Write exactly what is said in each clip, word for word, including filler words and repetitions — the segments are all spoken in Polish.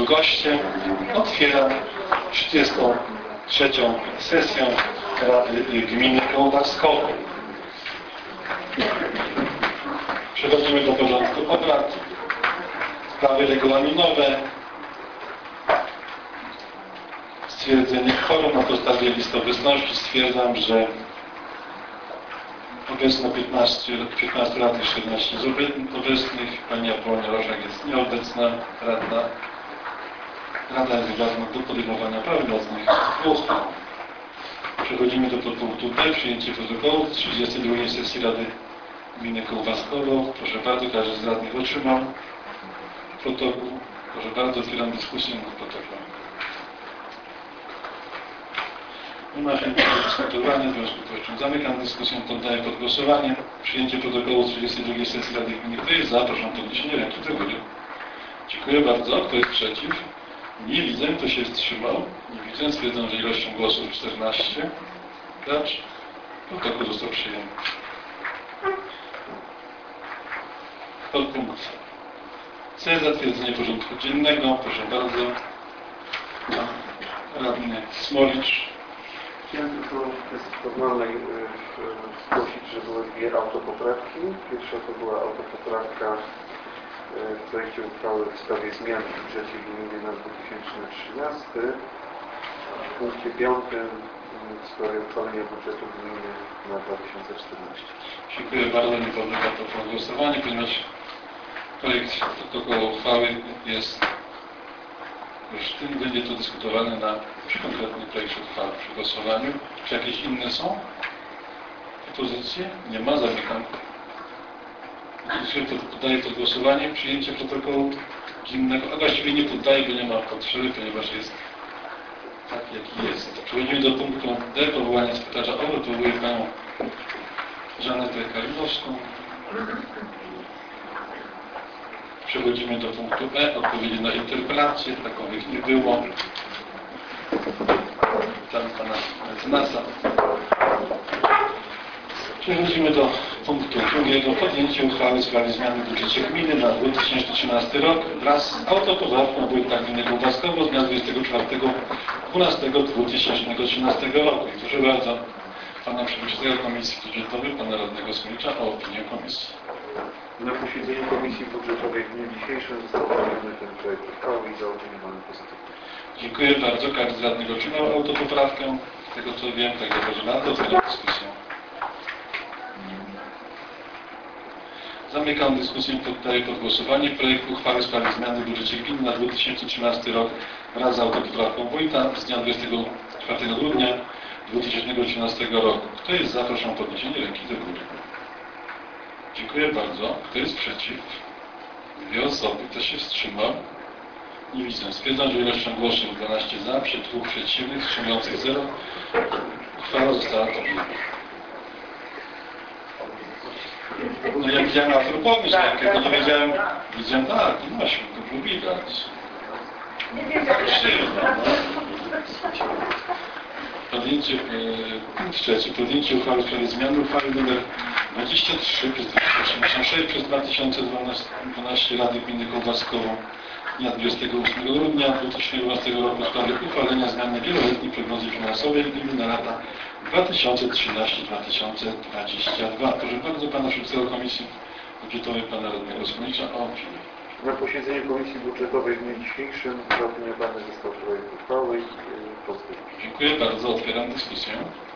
gościem. Otwieram trzydziestą trzecią sesję Rady Gminy Kołbaskowo. Przechodzimy do porządku obrad. Sprawy regulaminowe. Stwierdzenie kworum na podstawie listy obecności. Stwierdzam, że obecno piętnaście, piętnaście radnych, czternaście z obecnych. Pani Apolonia Rożak jest nieobecna, radna. Rada jest wybrana do podejmowania prawomocnych uchwał. Przechodzimy do punktu B. Przyjęcie protokołu z trzydziestej drugiej sesji Rady Gminy Kołbaskowo. Proszę bardzo, każdy z radnych otrzymał protokół. Proszę bardzo, otwieram dyskusję nad protokołem. Nie ma chęci do dyskutowania, w związku z czym zamykam dyskusję, poddaję pod głosowanie. Przyjęcie protokołu z trzydziestej drugiej sesji Rady Gminy. Kto jest za? Proszę o podniesienie ręki do góry. Dziękuję bardzo. Kto jest przeciw? Nie widzę. Kto się wstrzymał? Nie widzę. Stwierdzam, że ilością głosów czternaście. Gracz. Protokół został przyjęty. Podpunkt C. Zatwierdzenie porządku dziennego. Proszę bardzo. Radny Smolicz. Chciałem tylko w kwestii formalnej zgłosić, że były dwie autopoprawki. Pierwsza to była autopoprawka w projekcie uchwały w sprawie zmian w budżecie gminy na dwa tysiące trzynasty. W punkcie piątym w sprawie uchwalenia budżetu gminy na dwa tysiące czternasty. Dziękuję bardzo. Nie podlega to pod głosowanie, ponieważ projekt protokołu uchwały jest już tym będzie to dyskutowane na przy konkretnym projekcie uchwały przy głosowaniu. Czy jakieś inne są propozycje? Nie ma. Zamykam. Poddaję pod głosowanie przyjęcie protokołu dziennego, a właściwie nie poddaję, bo nie ma potrzeby, ponieważ jest tak, jaki jest. Przechodzimy do punktu D. Powołanie sekretarza O. R. Powołuję panią Żanetę Karinowską. Przechodzimy do punktu E. Odpowiedzi na interpelację. Takowych nie było. Witam pana mecenasa. Przechodzimy do punktu drugiego. Podjęcie uchwały w sprawie zmiany w budżecie gminy na dwa tysiące trzynasty rok wraz z autopoprawką wójta gminy Kołbaskowo z dnia dwudziestego czwartego dwunastego dwa tysiące trzynastego roku. I proszę bardzo pana przewodniczącego Komisji Budżetowej, pana radnego Smolicza o opinię komisji. Na posiedzeniu Komisji Budżetowej w dniu dzisiejszym został podjęty ten projekt uchwały i zaopiniowany pozytywnie. Dziękuję bardzo. Każdy z radnych otrzymał autopoprawkę. Z tego co wiem, tak dobrze na to, otwieram dyskusję. Zamykam dyskusję, poddaję pod głosowanie projekt uchwały w sprawie zmiany w budżecie gminy na dwa tysiące trzynasty rok wraz z autopoprawką wójta z dnia dwudziestego czwartego grudnia dwa tysiące trzynastego roku. Kto jest za? Proszę o podniesienie ręki do góry. Dziękuję bardzo. Kto jest przeciw? Dwie osoby. Kto się wstrzymał? Nie widzę. Stwierdzam, że ilością głosów dwanaście za, przy dwóch przeciwnych, wstrzymujących zero. Uchwała została podjęta. No ja widziałem antropomysł, jak ja nie wiedziałem, widziałem tak, no się, to było widać. Szybko, no. Podjęcie, punkt trzeci, podjęcie uchwały w sprawie zmiany uchwały nr dwadzieścia trzy przez dwieście osiemdziesiąt sześć przez dwa tysiące dwanaście Rady Gminy Kołbaskowo dnia dwudziestego ósmego grudnia dwa tysiące dwunastego roku w sprawie uchwalenia zmiany wieloletniej prognozy finansowej gminy na lata dwa tysiące trzynaście do dwa tysiące dwudziestego drugiego. Proszę bardzo pana przewodniczącego Komisji Budżetowej, pana radnego Smolicza o opinię. Na posiedzeniu Komisji Budżetowej w dniu dzisiejszym zaopiniowany został projekt uchwały i pozytywnie. Dziękuję bardzo. Otwieram dyskusję.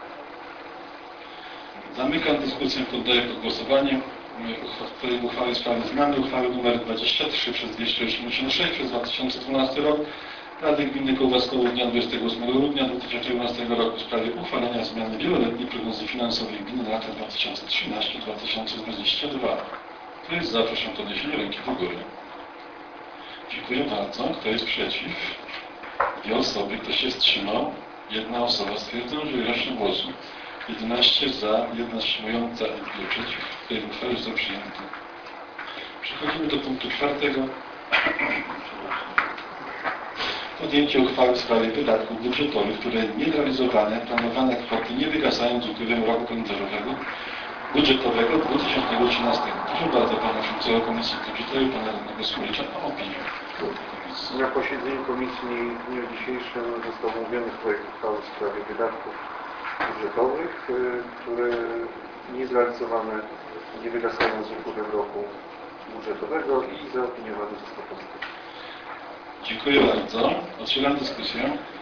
Zamykam dyskusję, poddaję pod głosowanie projekt uchwały w sprawie zmiany uchwały nr dwadzieścia trzy przez dwieście osiemdziesiąt sześć przez dwa tysiące dwunasty rok Rady Gminy Kołbaskowo dnia dwudziestego ósmego grudnia dwa tysiące dwunastego roku w sprawie uchwalenia zmiany wieloletniej prognozy finansowej gminy na lata dwa tysiące trzynaście do dwa tysiące dwudziestego drugiego. Kto jest za? Proszę o podniesienie ręki do góry. Dziękuję bardzo. Kto jest przeciw? Dwie osoby. Kto się wstrzymał? Jedna osoba. Stwierdzam, że ilością głosów jedenaście za, jedna wstrzymująca i dwie przeciw. Tej uchwały został przyjęty. Przechodzimy do punktu czwartego. Podjęcie uchwały w sprawie wydatków budżetowych, które niezrealizowane, planowane kwoty nie wygasają z upływem roku kalendarzowego budżetowego dwa tysiące trzynastego. Proszę bardzo pana przewodniczącego Komisji Budżetowej, pana radnego Skurycza o opinię komisji. Na posiedzeniu komisji w dniu dzisiejszym został omówiony projekt uchwały w sprawie wydatków budżetowych, y, które niezrealizowane nie wygasają z upływem roku budżetowego i zaopiniowany został pozytywnie. Dziękuję bardzo. Otwieram dyskusję.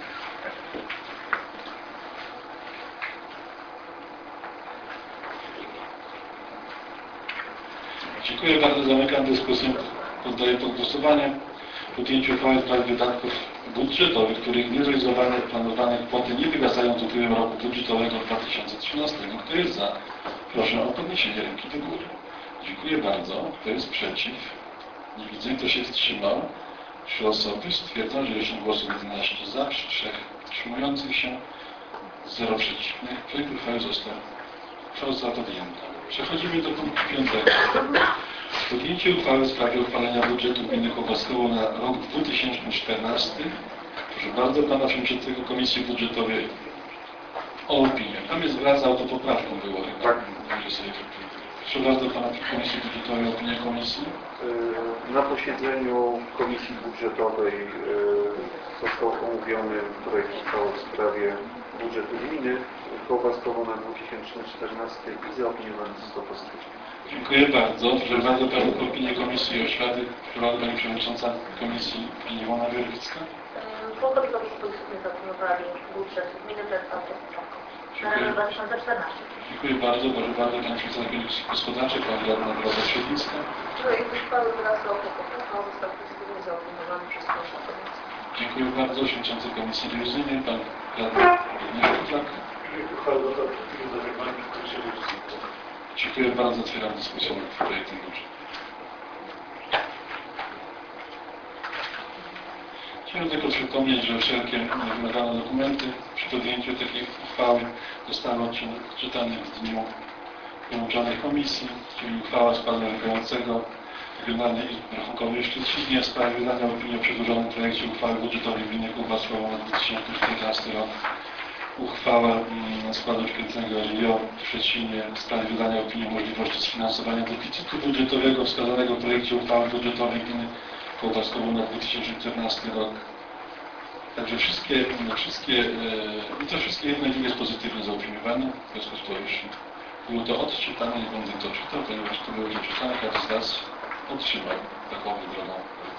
Dziękuję bardzo. Zamykam dyskusję. Poddaję pod głosowanie podjęcie uchwały w sprawie wydatków budżetowych, których niezrealizowane planowane kwoty nie wygasają z upływem roku budżetowego dwa tysiące trzynastego. Kto jest za? Proszę o podniesienie ręki do góry. Dziękuję bardzo. Kto jest przeciw? Nie widzę. Kto się wstrzymał? Trzy osoby. Stwierdzam, że liczba głosów jedenaście za, przy trzech wstrzymujących się, zero przeciwnych. Projekt uchwały został została podjęta. Przechodzimy do punktu piątego. Podjęcie uchwały w sprawie uchwalenia budżetu gminy Kołbaskowo na rok dwa tysiące czternasty. Proszę bardzo pana przewodniczącego Komisji Budżetowej o opinię. Tam jest wraz z autopoprawką było. Tak. Proszę bardzo pana Komisji Budżetowej o opinię komisji. Na posiedzeniu Komisji Budżetowej został omówiony projekt uchwały w sprawie budżetu gminy Kołbaskowo na dwa tysiące czternasty i zaopiniowany został pozytywnie. Dziękuję bardzo. Proszę bardzo panią opinię Komisji Oświaty. Proszę pani przewodnicząca Komisji pani Iwona Wierwicka. Członkowie Komisji pozytywnie zaopiniowali budżet gminy bez autopoprawką na rok dwa tysiące czternasty. Dziękuję bardzo. Proszę bardzo pani przewodnicząca Komisji Gospodarczej, pani radna Dorota Świetlicka. Projekt uchwały wraz z autopoprawką został pozytywnie zaopiniowany przez Komisję Komisji. Dziękuję bardzo. Przewodniczący Komisji Rewizyjnej, pan radny Agnieszka Kutlak. Dziękuję bardzo. Otwieram dyskusję nad projektem budżetu. Chciałem tylko przypomnieć, że wszelkie wymagane dokumenty przy podjęciu takiej uchwały zostały odczytane w dniu połączonej komisji, czyli uchwała składu wynikającego Regionalnej Izby Rachunkowej w Szczecinie w sprawie wydania opinii o przedłożonym projekcie uchwały budżetowej gminy Kołbaskowo na dwa tysiące czternasty rok. Uchwała składu święcego R I O w Szczecinie w sprawie wydania opinii o możliwości sfinansowania deficytu budżetowego wskazanego w projekcie uchwały budżetowej gminy Kołbaskowo na dwa tysiące czternasty rok. Także wszystkie, wszystkie, i to wszystkie jedno i drugie jest pozytywnie zaopiniowane, w związku z powyższym. Było to odczytane, nie będę to czytał, ponieważ to było odczytane, każdy z nas otrzymał taką drogą.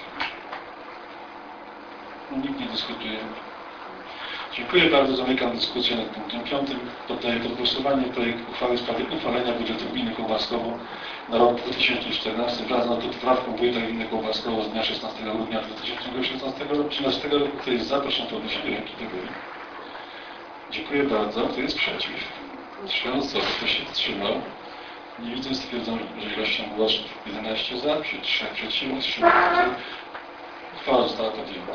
No, nikt nie dyskutuje. Dziękuję bardzo. Zamykam dyskusję nad punktem piątym. Poddaję pod głosowanie projekt uchwały w sprawie uchwalenia budżetu gminy Kołbaskowo na rok dwa tysiące czternasty wraz z autopoprawką wójta gminy Kołbaskowo z dnia szesnastego grudnia dwa tysiące szesnastego roku. trzynastego roku. Kto jest za? Proszę o podniesienie ręki do góry. Dziękuję bardzo. Kto jest przeciw? Trzy osoby. Kto się wstrzymał? Nie widzę. Stwierdzam, że ilością głosów jedenaście za, przy trzech przeciwnych, wstrzymujących. Uchwała została podjęta.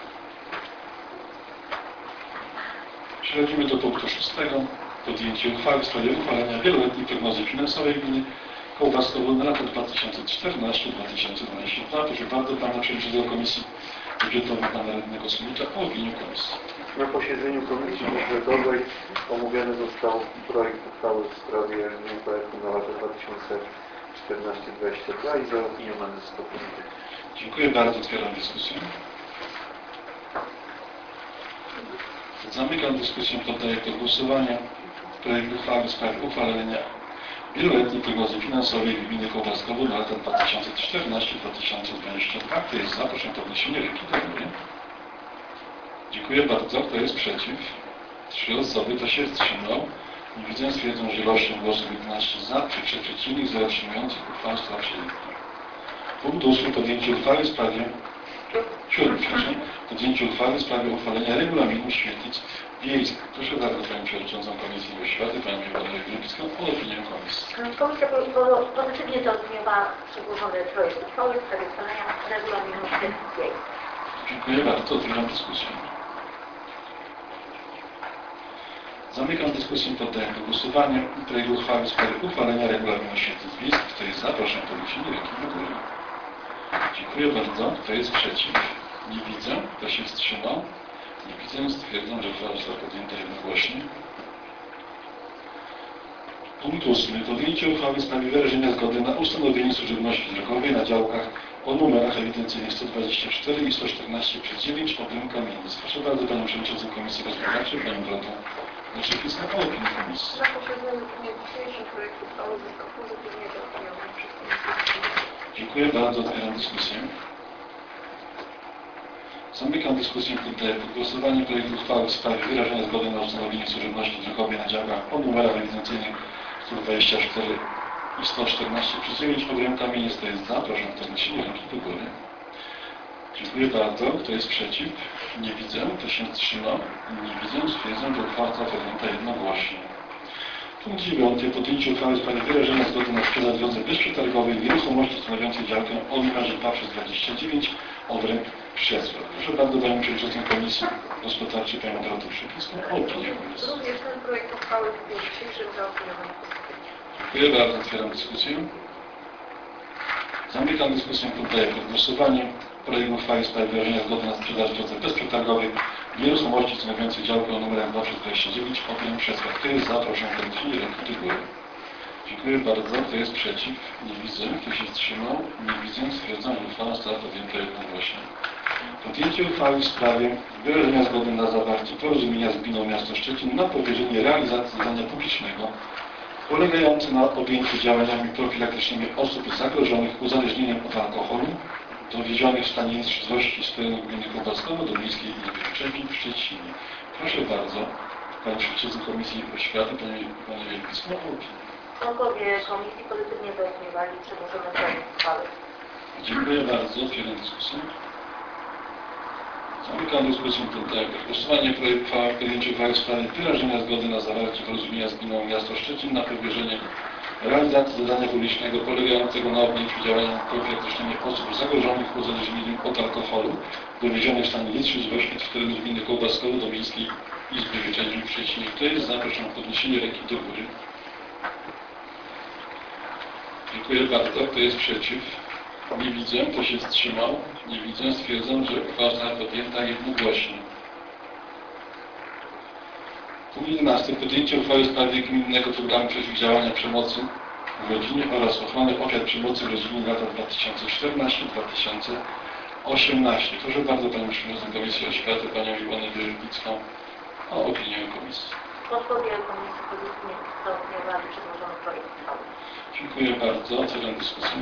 Przechodzimy do punktu szóstego. Podjęcie uchwały w sprawie uchwalenia wieloletniej prognozy finansowej gminy Kołbaskowo na lata dwa tysiące czternasty do dwa tysiące dwudziestego drugiego. Proszę bardzo pana przewodniczącego Komisji Budżetowej, pana radnego Skurycza o opinię komisji. Na posiedzeniu Komisji Budżetowej omówiony został projekt uchwały w sprawie W P R-u na lata dwa tysiące czternasty do dwa tysiące dwudziestego drugiego i zaopiniowany został pozytywnie. Dziękuję bardzo. Otwieram dyskusję. Zamykam dyskusję. Poddaję pod głosowanie projekt uchwały w sprawie uchwalenia wieloletniej prognozy finansowej gminy Kołbaskowo na lata dwa tysiące czternasty do dwa tysiące dwudziestego drugiego. Kto jest za? Proszę o podniesienie ręki do góry. Dziękuję bardzo. Kto jest przeciw? Trzy osoby. Kto się wstrzymał? Nie widzę. Stwierdzam, że ilością głosów jedenaście za, przy trzech przeciwnych, zero wstrzymujących. Uchwała została przyjęta. Punkt ósmy. Podjęcie uchwały w sprawie Siódmy, przepraszam. Podjęcie uchwały w sprawie uchwalenia regulaminu świetlic wiejskich. Proszę bardzo panią przewodniczącą Komisji Oświaty, panią Iwonę Wierwicką o opinię komisji. Komisja pozytywnie zaopiniowała przedłożony projekt uchwały w sprawie uchwalenia regulaminu świetlic wiejskich. Dziękuję bardzo. Otwieram dyskusję. Zamykam dyskusję. Poddaję do głosowania projekt uchwały w sprawie uchwalenia regulaminu świetlic wiejskich. Kto jest za? Proszę o podniesienie ręki do góry. Dziękuję bardzo. Kto jest przeciw? Nie widzę. Kto się wstrzymał? Nie widzę. Stwierdzam, że uchwała została podjęta jednogłośnie. Punkt ósmy. Podjęcie uchwały w sprawie wyrażenia zgody na ustanowienie służebności drogowej na działkach o numerach ewidencyjnych sto dwadzieścia cztery i sto czternaście przez dziewięć obręb kamienic. Proszę bardzo Panią Przewodniczącą Komisji Gospodarczej, Panią Dorotę Wojciechowską o opinię Komisji. Na posiedzeniu w dniu dzisiejszym projekt uchwały został pozytywnie zaopiniowany przez Komisję. Dziękuję bardzo. Otwieram dyskusję. Zamykam dyskusję. Poddaję pod głosowanie projekt uchwały w sprawie wyrażenia zgody na ustanowienie służebności drogowej na działkach o numerach ewidencyjnych sto dwadzieścia cztery i sto czternaście przez dziewięć obręb kamienic. Kto jest za? Proszę o podniesienie ręki do góry. Dziękuję bardzo. Kto jest przeciw? Nie widzę. Kto się wstrzymał? Nie widzę. Stwierdzam, że uchwała została podjęta jednogłośnie. Punkt dziewiąty. Podjęcie uchwały w sprawie wyrażenia zgody na sprzedaż w drodze bezprzetargowej nieruchomości stanowiącej działkę o numerze dwa przez dwadzieścia dziewięć obręb Przesłał. Proszę bardzo Panią Przewodniczącą Komisji Gospodarczej, Panią Dorotę Wojciechowską o opinię Komisji. Również ten projekt uchwały w dniu dzisiejszym zaopiniowany pozytywnie. Dziękuję bardzo. Otwieram dyskusję. Zamykam dyskusję. Poddaję pod głosowanie projekt uchwały w sprawie wyrażenia zgody na sprzedaż w drodze bezprzetargowej nieruchomości stanowiącej działkę o numerach dwa przez dwadzieścia dziewięć obręb Przesłał. Kto jest za? Proszę o podniesienie ręki do góry. Dziękuję bardzo. Kto jest przeciw? Nie widzę. Kto się wstrzymał? Nie widzę. Stwierdzam, że uchwała została podjęta jednogłośnie. Podjęcie uchwały w sprawie wyrażenia zgody na zawarcie porozumienia z Gminą Miasto Szczecin na powierzenie realizacji zadania publicznego polegające na objęciu działaniami profilaktycznymi osób zagrożonych uzależnieniem od alkoholu, dowiezionych w stanie nietrzeźwości z terenu gminy Kołbaskowo do Miejskiej Izby Szczecin w Szczecinie. Proszę bardzo, Pani Przewodniczący Komisji Oświaty, Pani, Pani Wielkicką, o opinię. Członkowie komisji pozytywnie zaopiniowali przedłożony projekt uchwały. Dziękuję bardzo. Otwieram dyskusję. Zamykam dyskusję. Poddaję pod głosowanie projekt uchwały w podjęciu uchwały w sprawie wyrażenia zgody na zawarcie porozumienia z Gminą Miasto Szczecin na powierzenie realizacji zadania publicznego polegającego na objęciu działaniami profilaktycznymi osób zagrożonych uzależnieniem od alkoholu, dowiezionych w stanie nietrzeźwości z terenu gminy Kołbaskowo do Miejskiej Izby Wycieczeń w Szczecinie. Kto jest za? Proszę o podniesienie ręki do góry. Dziękuję bardzo. Kto jest przeciw? Nie widzę. Kto się wstrzymał? Nie widzę. Stwierdzam, że uchwała została podjęta jednogłośnie. Punkt jedenasty. Podjęcie uchwały w sprawie gminnego programu przeciwdziałania przemocy w rodzinie oraz ochrony ofiar przemocy w rodzinie w latach dwa tysiące czternastym do dwa tysiące osiemnastego. Proszę bardzo Panią Przewodniczącą Komisji Oświaty, Panią Iwonę Wierzbicką o opinię Komisji. Członkowie komisji pozytywnie zaopiniowali przedłożony projekt uchwały. Dziękuję bardzo. Otwieram dyskusję.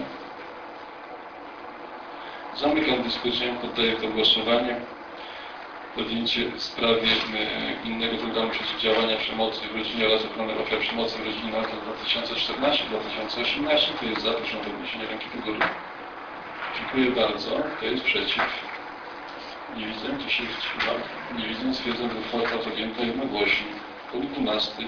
Zamykam dyskusję. Poddaję pod głosowanie podjęcie w sprawie gminnego programu przeciwdziałania przemocy w rodzinie oraz ochrony ofiar przemocy w rodzinie na lata dwa tysiące czternastym do dwa tysiące osiemnastego. Kto jest za? Proszę o podniesienie ręki do góry. Dziękuję bardzo. Kto jest przeciw? Nie widzę. Kto się wstrzymał? Nie widzę. Stwierdzam, że uchwała została podjęta jednogłośnie. Punkt dwunasty.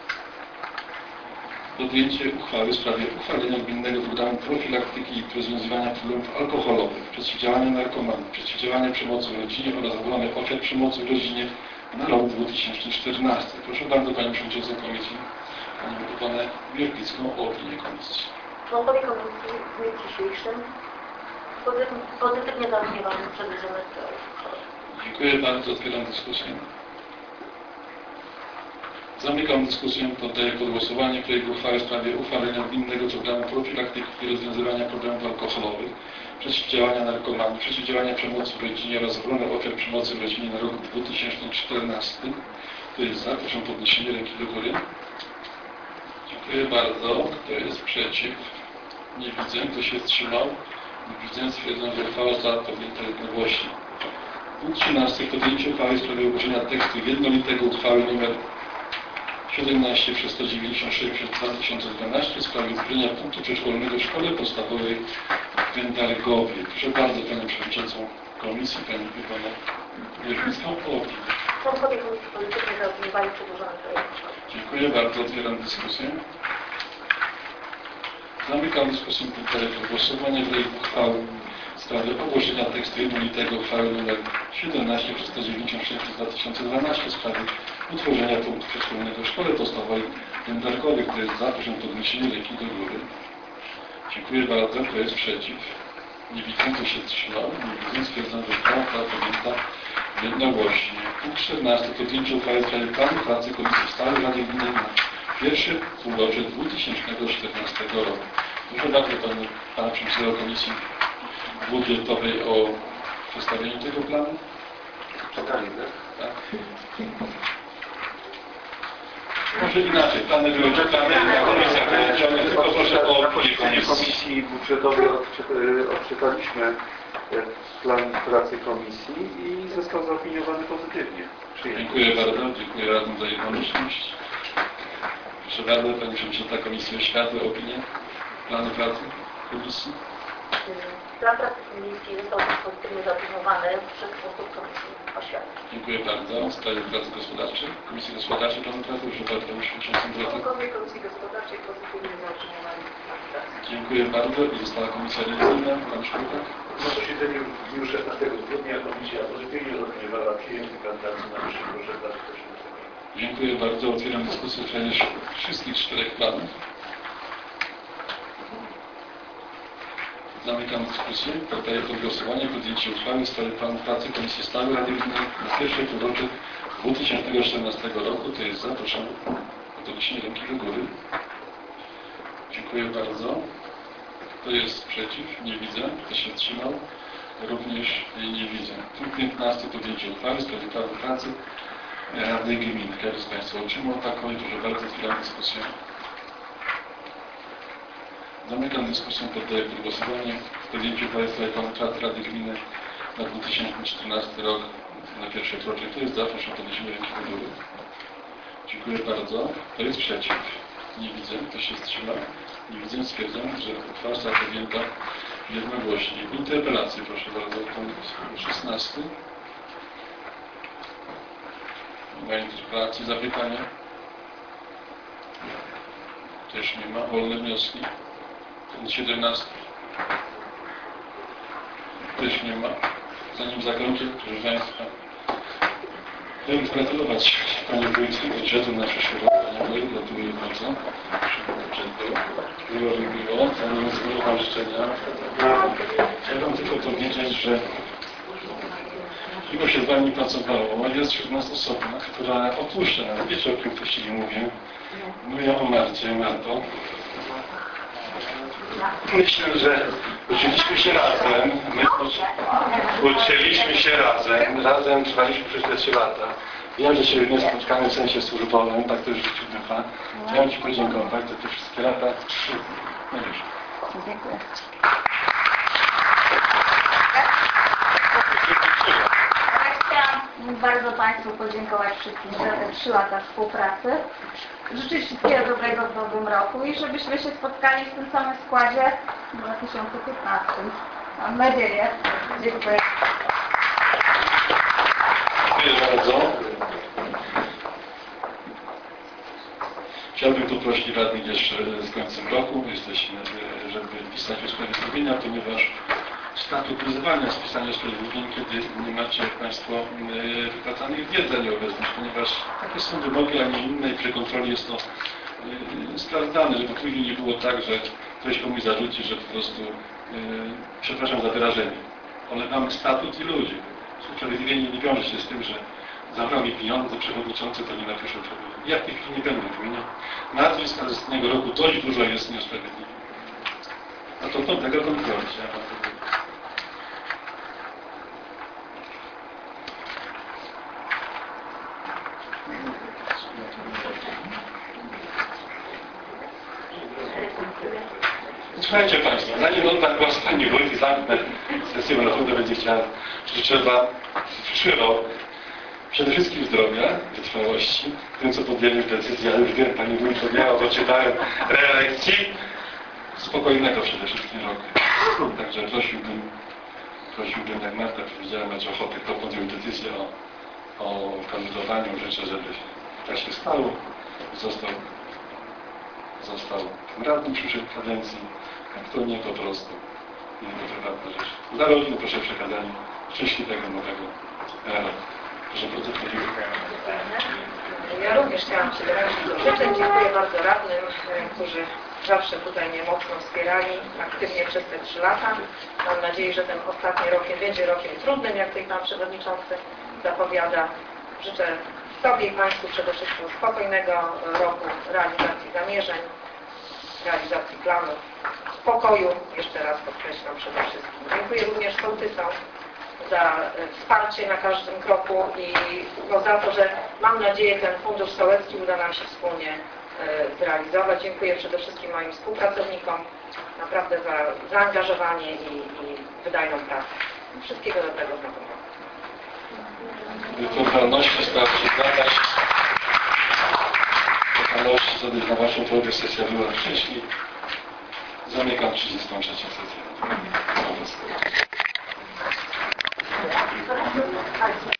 Podjęcie uchwały w sprawie uchwalenia gminnego programu profilaktyki i rozwiązywania problemów alkoholowych, przeciwdziałania narkomanii, przeciwdziałania przemocy w rodzinie oraz ochrony ofiar przemocy w rodzinie na rok dwa tysiące czternasty. Proszę bardzo Panią Przewodniczącą Komisji, Panią Iwonę Wierzbicką o opinię Komisji. Członkowie komisji w dniu dzisiejszym pozytywnie, pozytywnie zaopiniowali przedłożony projekt uchwały. Dziękuję bardzo. Otwieram dyskusję. Zamykam dyskusję. Poddaję pod głosowanie projekt uchwały w sprawie uchwalenia gminnego programu profilaktyki i rozwiązywania problemów alkoholowych, przeciwdziałania narkomanii, przeciwdziałania przemocy w rodzinie oraz ochrony ofiar przemocy w rodzinie na rok dwa tysiące czternasty. Kto jest za? Proszę o podniesienie ręki do góry. Dziękuję bardzo. Kto jest przeciw? Nie widzę. Kto się wstrzymał? Nie widzę. Stwierdzam, że uchwała została podjęta jednogłośnie. Punkt trzynasty. Podjęcie uchwały w sprawie ogłoszenia tekstu jednolitego uchwały nr siedemnaście przez sto dziewięćdziesiąt sześć przez dwa tysiące dwanaście w sprawie utworzenia punktu przedszkolnego w szkole podstawowej w Wędargowie. Proszę bardzo Panią Przewodniczącą Komisji, Panią Iwonę Wierzbicką o opinię. Członkowie komisji pozytywnie zaopiniowali przedłożony projekt uchwały. Dziękuję bardzo. Otwieram dyskusję. Zamykam dyskusję. Poddaję pod głosowanie projekt uchwały w sprawie ogłoszenia tekstu jednolitego uchwały nr siedemnaście przez sto dziewięćdziesiąt sześć przez dwa tysiące dwanaście w sprawie utworzenia punktu przedszkolnego w szkole podstawowej w Wędargowie. Kto jest za? Proszę o podniesienie ręki do góry. Dziękuję bardzo. Kto jest przeciw? Nie widzę. Kto się wstrzymał? Nie widzę. Stwierdzam, że uchwała została podjęta jednogłośnie. Punkt czternasty. Podjęcie uchwały w sprawie planu pracy Komisji Stałej Rady Gminy na pierwsze półrocze dwa tysiące czternastego roku. Proszę bardzo Pana, Pana Przewodniczącego Komisji Budżetowej o przedstawieniu tego planu. Czytali, Tak? Może inaczej, plany były czytane, ja komisja powiedziała, tylko proszę o Na opinię posiedzeniu komisji. Komisji Budżetowej odczy- odczytaliśmy e, plan pracy komisji i został zaopiniowany pozytywnie. Przyjęty. Dziękuję bardzo, dziękuję radnym za jednomyślność. Proszę bardzo, Pani Przewodnicząca Komisji Oświaty, opinię planu pracy komisji. Plan pracy komisji został pozytywnie zaopiniowany przez posłów Komisji Oświaty. Dziękuję bardzo. W sprawie pracy gospodarczej. Komisji Gospodarczej planu pracy, proszę bardzo, Panią Przewodniczącą pracy. Członkowie Komisji Gospodarczej pozytywnie zaopiniowali plan pracy. Dziękuję bardzo. I została Komisja Rewizyjna, Pan Szkulka. Na posiedzeniu w dniu szesnastego grudnia Komisja pozytywnie zaopiniowała przyjęty plan pracy na przyszły rok dwa tysiące osiemnastego roku. Dziękuję bardzo. Otwieram dyskusję w sprawie wszystkich czterech planów. Zamykam dyskusję. Poddaję pod głosowanie podjęcie uchwały w sprawie planu pracy Komisji Stałej Rady Gminy na pierwsze półrocze dwa tysiące czternastego roku. To jest za. Proszę o podniesienie ręki do góry. Dziękuję bardzo. Kto jest przeciw? Nie widzę. Kto się wstrzymał? Również nie widzę. Punkt piętnasty. Podjęcie uchwały w sprawie planu pracy Rady Gminy. Każdy z Państwa otrzymał taką i proszę bardzo, otwieram dyskusję. Zamykam dyskusję, poddaję pod głosowanie podjęcie uchwały w sprawie planu pracy Rady Gminy na dwa tysiące czternasty rok na pierwsze krocze. Kto jest za? Proszę o podniesienie ręki do góry. Dziękuję bardzo. Kto jest przeciw? Nie widzę. Kto się wstrzymał? Nie widzę. Stwierdzam, że uchwała została podjęta jednogłośnie. Interpelacje, proszę bardzo. Punkt szesnasty. Nie ma interpelacji, zapytania? Też nie ma. Wolne wnioski. Punkt siedemnasty. Też nie ma. Zanim zakończę, proszę Państwa, chciałbym gratulować Panie Wójcie budżetu na przyszły rok. Panie Wójt, gratuluję bardzo. Budżetu. Miło mi było. Zanim złożę życzenia, chciałbym tylko powiedzieć, że miło się z Wami pracowało. Jest wśród nas osoba, która opuszcza, wiecie, o kim właściwie mówię. Mówię o Marcie, Marto. Myślę, że uczyliśmy się razem, my uczyliśmy się razem, razem trwaliśmy przez te trzy lata. Wiem, że się nie spotkamy w sensie służbowym, tak to już w życiu bywa. Chciałem Ci podziękować za te wszystkie lata. No już. Dziękuję. Ja chciałam bardzo Państwu podziękować wszystkim za te trzy lata współpracy. Życzyć wszystkiego dobrego w nowym roku i żebyśmy się spotkali w tym samym składzie w dwa tysiące piętnastym. Mam nadzieję. Dziękuję. Dziękuję bardzo. Chciałbym poprosić radnych jeszcze z końcem roku. Jesteśmy, żeby pisać usprawiedliwienia, ponieważ statut wyzwania spisania usprawiedliwień, kiedy nie macie Państwo wypłacanych diet za nieobecność, ponieważ takie są wymogi, a nie inne i przy kontroli jest to sprawdzane, żeby później nie było tak, że ktoś komuś zarzuci, że po prostu, przepraszam za wyrażenie, olewamy statut i ludzi. Usprawiedliwienie nie wiąże się z tym, że zabrał mi pieniądze przewodniczący, to nie napiszę usprawiedliwienia. Ja w tej chwili nie będę wymieniał. Nazwisk z ostatniego roku dość dużo jest nieusprawiedliwień. A to to tego kontroli. Słuchajcie Państwo, zanim oddam głos Pani Wójt i zamknę sesję, naprawdę będzie chciała, że trzeba w przyszły rok przede wszystkim zdrowia, wytrwałości, tym co podjęli decyzję, ale już wiem, Pani Wójt podjęła, bo czytałem reelekcji, spokojnego przede wszystkim roku. Także prosiłbym, prosiłbym, jak Marta powiedziała, mać ochotę, kto podjął decyzję o, o kandydowaniu, życzę, żeby tak się stało, został, został radnym przyszłej kadencji, a kto nie, po prostu nie prywatna rzecz. Dla rodziny proszę przekazanie szczęśliwego nowego roku. Proszę bardzo, Ja również chciałam się wyrazić do życzeń. Dziękuję bardzo radnym, którzy zawsze tutaj mnie mocno wspierali, aktywnie przez te trzy lata. Mam nadzieję, że ten ostatni rok nie będzie rokiem trudnym, jak tutaj Pan Przewodniczący zapowiada. Życzę Tobie i Państwu przede wszystkim spokojnego roku realizacji zamierzeń, realizacji planów, spokoju, jeszcze raz podkreślam przede wszystkim. Dziękuję również sołtysom za wsparcie na każdym kroku i no, za to, że mam nadzieję ten fundusz sołecki uda nam się wspólnie e, zrealizować. Dziękuję przede wszystkim moim współpracownikom naprawdę za zaangażowanie i, i wydajną pracę. Wszystkiego dobrego w nowym roku. Wykonalności sprawdzi zadań. Wykonalności zadań na Waszą drogę sesja była wcześniej. Zamykam trzydziestą trzecią sesję.